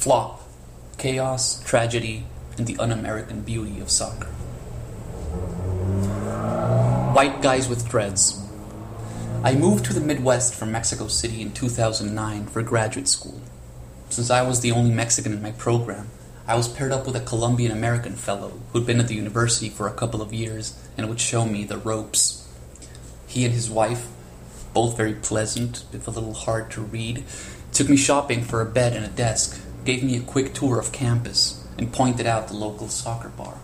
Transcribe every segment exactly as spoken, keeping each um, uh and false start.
Flop, chaos, tragedy, and the un-American beauty of soccer. White guys with dreads. I moved to the Midwest from Mexico City in two thousand nine for graduate school. Since I was the only Mexican in my program, I was paired up with a Colombian-American fellow who'd been at the university for a couple of years and would show me the ropes. He and his wife, both very pleasant, if a little hard to read, took me shopping for a bed and a desk, gave me a quick tour of campus, and pointed out the local soccer bar.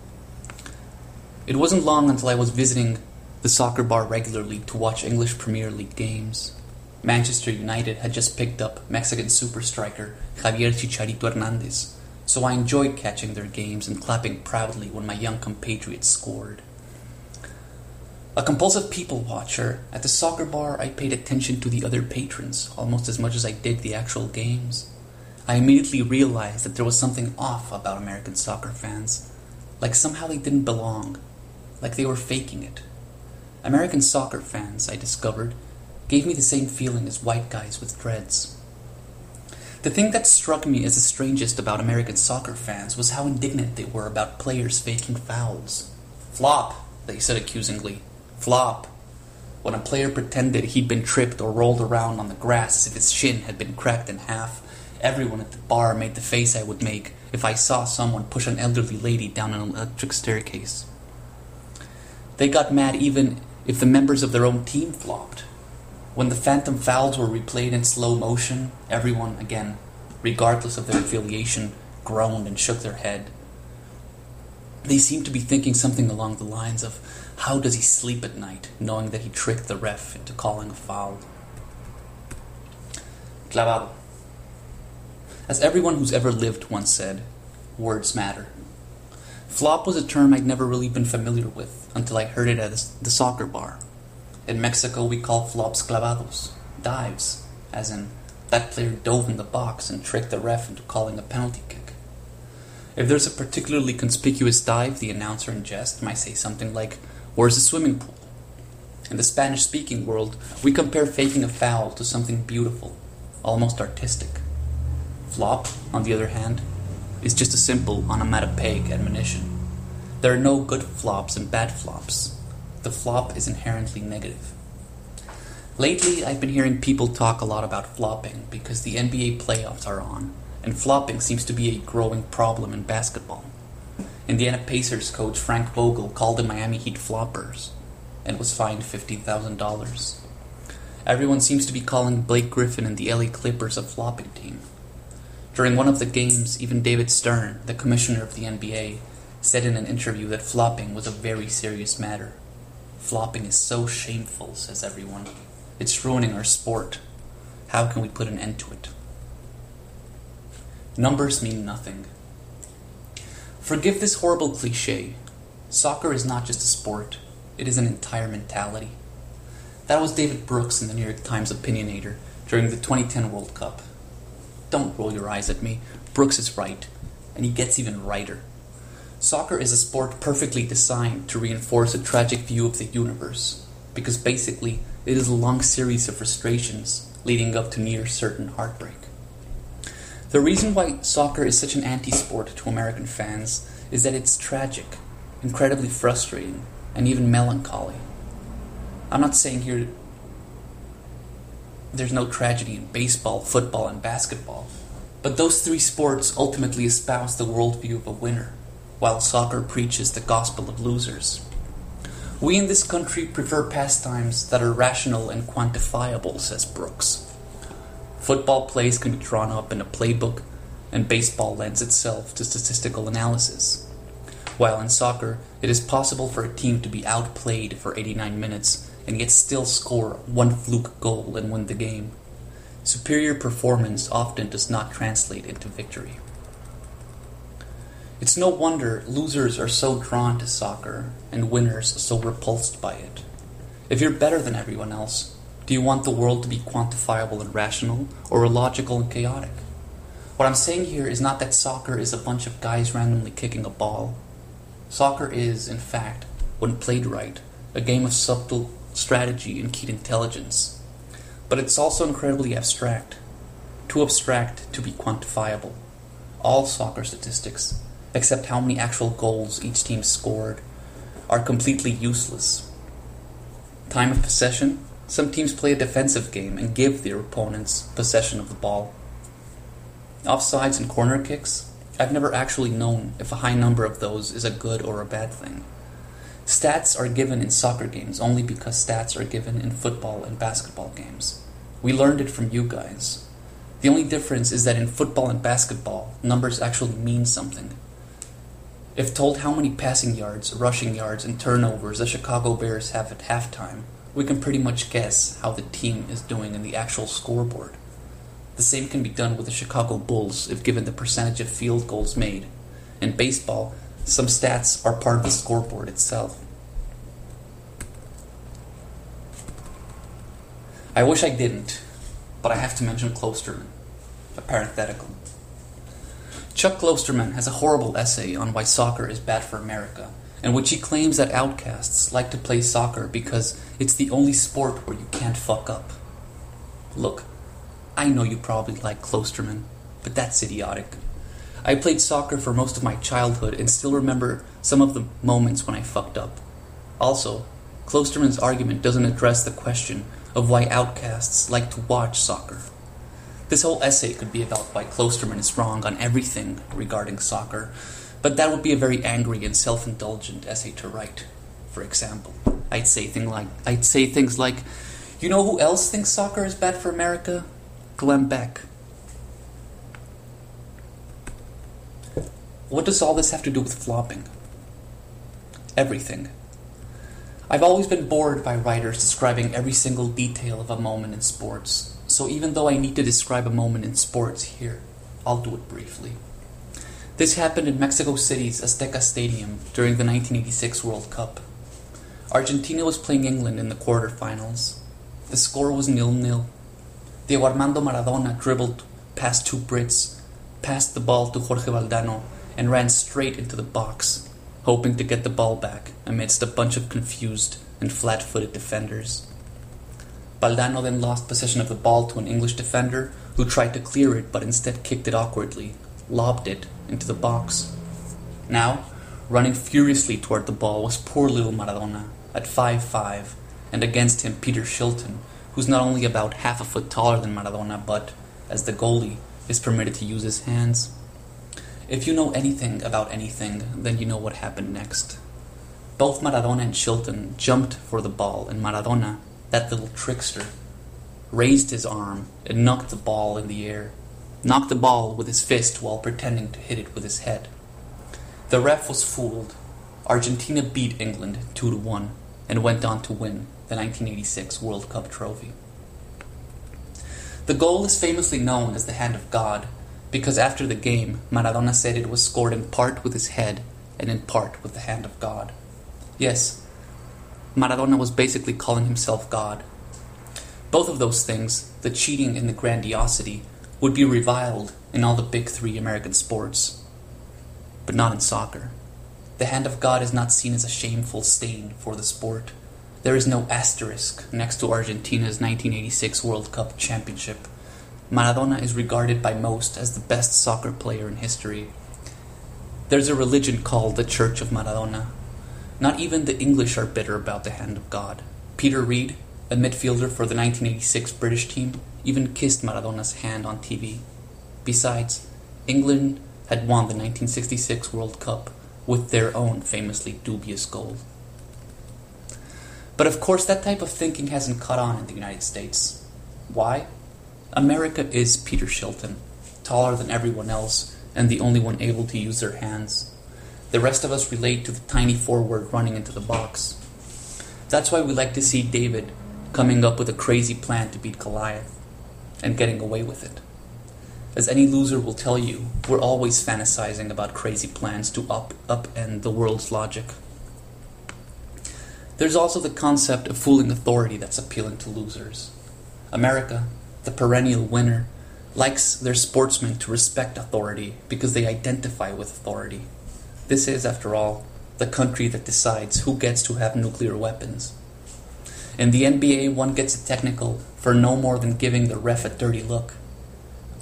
It wasn't long until I was visiting the soccer bar regularly to watch English Premier League games. Manchester United had just picked up Mexican super striker Javier Chicharito Hernandez, so I enjoyed catching their games and clapping proudly when my young compatriots scored. A compulsive people watcher, at the soccer bar I paid attention to the other patrons almost as much as I did the actual games. I immediately realized that there was something off about American soccer fans, like somehow they didn't belong, like they were faking it. American soccer fans, I discovered, gave me the same feeling as white guys with dreads. The thing that struck me as the strangest about American soccer fans was how indignant they were about players faking fouls. Flop, they said accusingly. Flop. When a player pretended he'd been tripped or rolled around on the grass as if his shin had been cracked in half, everyone at the bar made the face I would make if I saw someone push an elderly lady down an electric staircase. They got mad even if the members of their own team flopped. When the phantom fouls were replayed in slow motion, everyone, again, regardless of their affiliation, groaned and shook their head. They seemed to be thinking something along the lines of, how does he sleep at night, knowing that he tricked the ref into calling a foul? Clavado. As everyone who's ever lived once said, words matter. Flop was a term I'd never really been familiar with until I heard it at the soccer bar. In Mexico, we call flops clavados, dives, as in, that player dove in the box and tricked the ref into calling a penalty kick. If there's a particularly conspicuous dive, the announcer in jest might say something like, where's the swimming pool? In the Spanish-speaking world, we compare faking a foul to something beautiful, almost artistic. Flop, on the other hand, is just a simple onomatopoeic admonition. There are no good flops and bad flops. The flop is inherently negative. Lately, I've been hearing people talk a lot about flopping because the N B A playoffs are on, and flopping seems to be a growing problem in basketball. Indiana Pacers coach Frank Vogel called the Miami Heat floppers and was fined fifty thousand dollars. Everyone seems to be calling Blake Griffin and the L A Clippers a flopping team. During one of the games, even David Stern, the commissioner of the N B A, said in an interview that flopping was a very serious matter. Flopping is so shameful, says everyone. It's ruining our sport. How can we put an end to it? Numbers mean nothing. Forgive this horrible cliche. Soccer is not just a sport. It is an entire mentality. That was David Brooks in the New York Times Opinionator during the twenty ten World Cup. Don't roll your eyes at me. Brooks is right, and he gets even righter. Soccer is a sport perfectly designed to reinforce a tragic view of the universe, because basically it is a long series of frustrations leading up to near certain heartbreak. The reason why soccer is such an anti-sport to American fans is that it's tragic, incredibly frustrating, and even melancholy. I'm not saying here there's no tragedy in baseball, football, and basketball, but those three sports ultimately espouse the worldview of a winner, while soccer preaches the gospel of losers. We in this country prefer pastimes that are rational and quantifiable, says Brooks. Football plays can be drawn up in a playbook, and baseball lends itself to statistical analysis. While in soccer, it is possible for a team to be outplayed for eighty-nine minutes and yet still score one fluke goal and win the game. Superior performance often does not translate into victory. It's no wonder losers are so drawn to soccer and winners so repulsed by it. If you're better than everyone else, do you want the world to be quantifiable and rational, or illogical and chaotic? What I'm saying here is not that soccer is a bunch of guys randomly kicking a ball. Soccer is, in fact, when played right, a game of subtle strategy and keen intelligence. But it's also incredibly abstract, too abstract to be quantifiable. all soccer statistics, except how many actual goals each team scored, are completely useless. Time of possession, some teams play a defensive game and give their opponents possession of the ball. Offsides and corner kicks, I've never actually known if a high number of those is a good or a bad thing. Stats are given in soccer games only because stats are given in football and basketball games. We learned it from you guys. The only difference is that in football and basketball, numbers actually mean something. If told how many passing yards, rushing yards, and turnovers the Chicago Bears have at halftime, we can pretty much guess how the team is doing in the actual scoreboard. The same can be done with the Chicago Bulls if given the percentage of field goals made. In baseball, some stats are part of the scoreboard itself. I wish I didn't, but I have to mention Klosterman, a parenthetical. Chuck Klosterman has a horrible essay on why soccer is bad for America, in which he claims that outcasts like to play soccer because it's the only sport where you can't fuck up. Look, I know you probably like Klosterman, but that's idiotic. I played soccer for most of my childhood and still remember some of the moments when I fucked up. Also, Klosterman's argument doesn't address the question of why outcasts like to watch soccer. This whole essay could be about why Klosterman is wrong on everything regarding soccer, but that would be a very angry and self-indulgent essay to write. For example, I'd say thing like I'd say things like, you know who else thinks soccer is bad for America? Glenn Beck. What does all this have to do with flopping? Everything. I've always been bored by writers describing every single detail of a moment in sports, so even though I need to describe a moment in sports here, I'll do it briefly. This happened in Mexico City's Azteca Stadium during the nineteen eighty-six World Cup. Argentina was playing England in the quarterfinals. The score was nil nil. Diego Armando Maradona dribbled past two Brits, passed the ball to Jorge Valdano, and ran straight into the box, hoping to get the ball back amidst a bunch of confused and flat-footed defenders. Valdano then lost possession of the ball to an English defender who tried to clear it but instead kicked it awkwardly, lobbed it into the box. Now, running furiously toward the ball was poor little Maradona at five five, and against him Peter Shilton, who's not only about half a foot taller than Maradona, but, as the goalie, is permitted to use his hands. If you know anything about anything, then you know what happened next. Both Maradona and Shilton jumped for the ball, and Maradona, that little trickster, raised his arm and knocked the ball in the air, knocked the ball with his fist while pretending to hit it with his head. The ref was fooled. Argentina beat England two to one and went on to win the nineteen eighty-six World Cup trophy. The goal is famously known as the Hand of God because after the game, Maradona said it was scored in part with his head and in part with the hand of God. Yes, Maradona was basically calling himself God. Both of those things, the cheating and the grandiosity, would be reviled in all the big three American sports, but not in soccer. The hand of God is not seen as a shameful stain for the sport. There is no asterisk next to Argentina's nineteen eighty-six World Cup championship. Maradona is regarded by most as the best soccer player in history. There's a religion called the Church of Maradona. Not even the English are bitter about the hand of God. Peter Reid, a midfielder for the nineteen eighty-six British team, even kissed Maradona's hand on T V. Besides, England had won the nineteen sixty-six World Cup with their own famously dubious goal. But of course that type of thinking hasn't caught on in the United States. Why? America is Peter Shilton, taller than everyone else and the only one able to use their hands. The rest of us relate to the tiny forward running into the box. That's why we like to see David coming up with a crazy plan to beat Goliath and getting away with it. As any loser will tell you, we're always fantasizing about crazy plans to up upend the world's logic. There's also the concept of fooling authority that's appealing to losers. America, the perennial winner, likes their sportsmen to respect authority because they identify with authority. This is, after all, the country that decides who gets to have nuclear weapons. In the N B A, one gets a technical for no more than giving the ref a dirty look.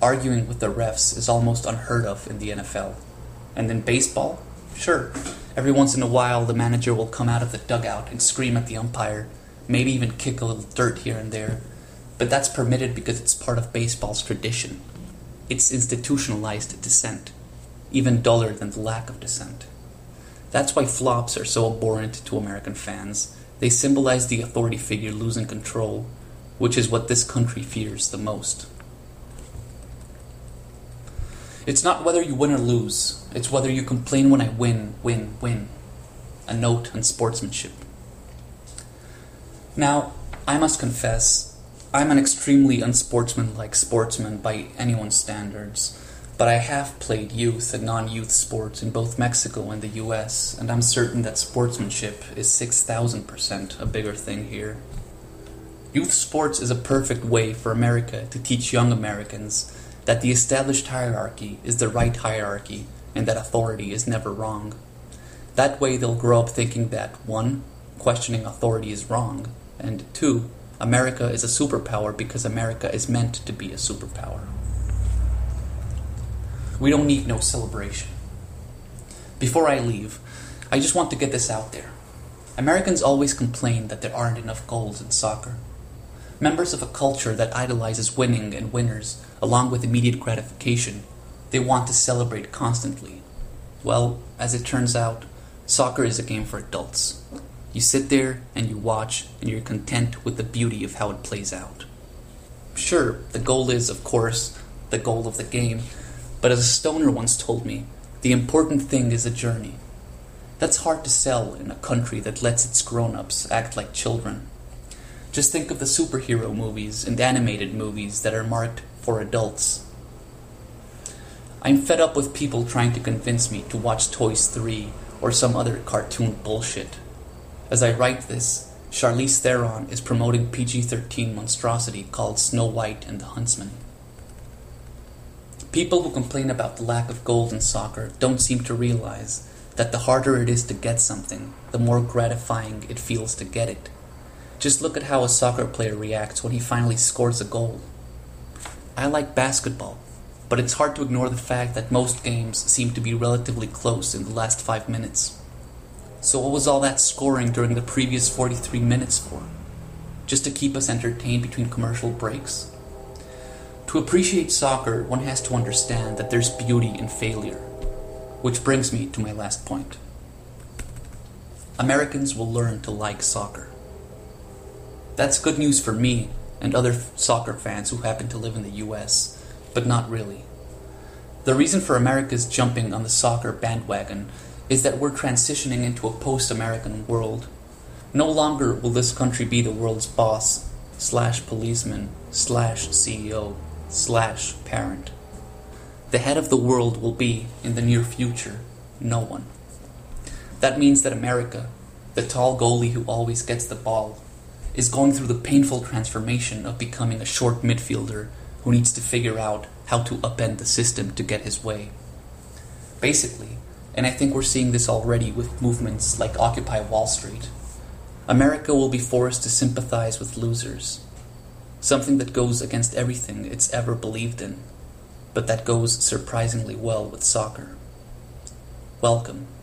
arguing with the refs is almost unheard of in the N F L. And in baseball, sure, every once in a while the manager will come out of the dugout and scream at the umpire, maybe even kick a little dirt here and there, but that's permitted because it's part of baseball's tradition. It's institutionalized dissent, even duller than the lack of dissent. That's why flops are so abhorrent to American fans. They symbolize the authority figure losing control, which is what this country fears the most. It's not whether you win or lose, it's whether you complain when I win, win, win. A note on sportsmanship. Now, I must confess, I'm an extremely unsportsmanlike sportsman by anyone's standards, but I have played youth and non-youth sports in both Mexico and the U S, and I'm certain that sportsmanship is six thousand percent a bigger thing here. Youth sports is a perfect way for America to teach young Americans that the established hierarchy is the right hierarchy and that authority is never wrong. That way they'll grow up thinking that, one, questioning authority is wrong, and two, America is a superpower because America is meant to be a superpower. We don't need no celebration. Before I leave, I just want to get this out there. Americans always complain that there aren't enough goals in soccer. Members of a culture that idolizes winning and winners, along with immediate gratification, they want to celebrate constantly. Well, as it turns out, soccer is a game for adults. You sit there and you watch and you're content with the beauty of how it plays out. Sure, the goal is, of course, the goal of the game, but as a stoner once told me, the important thing is a journey. That's hard to sell in a country that lets its grown-ups act like children. Just think of the superhero movies and animated movies that are marked for adults. I'm fed up with people trying to convince me to watch Toys three or some other cartoon bullshit. As I write this, Charlize Theron is promoting P G thirteen monstrosity called Snow White and the Huntsman. People who complain about the lack of gold in soccer don't seem to realize that the harder it is to get something, the more gratifying it feels to get it. Just look at how a soccer player reacts when he finally scores a goal. I like basketball, but it's hard to ignore the fact that most games seem to be relatively close in the last five minutes. So what was all that scoring during the previous forty-three minutes for? Just to keep us entertained between commercial breaks? To appreciate soccer, one has to understand that there's beauty in failure. Which brings me to my last point. Americans will learn to like soccer. That's good news for me and other soccer fans who happen to live in the U S, but not really. The reason for America's jumping on the soccer bandwagon is that we're transitioning into a post-American world. No longer will this country be the world's boss, slash policeman, slash C E O, slash parent. The head of the world will be, in the near future, no one. That means that America, the tall goalie who always gets the ball, is going through the painful transformation of becoming a short midfielder who needs to figure out how to upend the system to get his way. Basically, and I think we're seeing this already with movements like Occupy Wall Street, America will be forced to sympathize with losers, something that goes against everything it's ever believed in, but that goes surprisingly well with soccer. Welcome